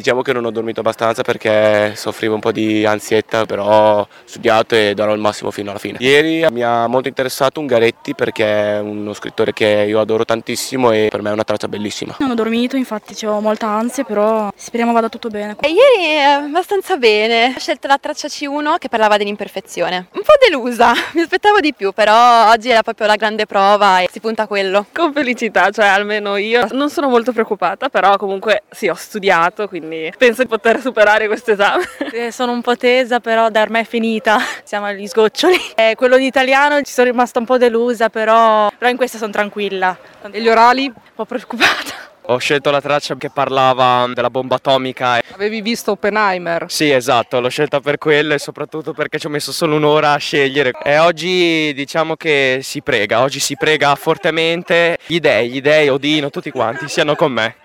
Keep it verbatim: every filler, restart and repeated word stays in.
Diciamo che non ho dormito abbastanza perché soffrivo un po' di ansietta, però ho studiato e darò il massimo fino alla fine. Ieri mi ha molto interessato Ungaretti perché è uno scrittore che io adoro tantissimo e per me è una traccia bellissima. Non ho dormito, infatti ho molta ansia, però speriamo vada tutto bene. E ieri eh, abbastanza bene, ho scelto la traccia C uno che parlava dell'imperfezione. Un po' delusa, mi aspettavo di più, però oggi era proprio la grande prova e si punta a quello. Con felicità, cioè almeno io non sono molto preoccupata, però comunque sì, ho studiato, quindi penso di poter superare questo esame. Eh, sono un po' tesa, però da me è finita, siamo agli sgoccioli. Eh, quello di italiano ci sono rimasta un po' delusa, però, però in questa sono tranquilla. E gli orali? Un po' preoccupata. Ho scelto la traccia che parlava della bomba atomica. Avevi visto Oppenheimer? Sì, esatto, l'ho scelta per quello e soprattutto perché ci ho messo solo un'ora a scegliere. E oggi diciamo che si prega, oggi si prega fortemente. Gli dei, gli dei, Odino, tutti quanti siano con me.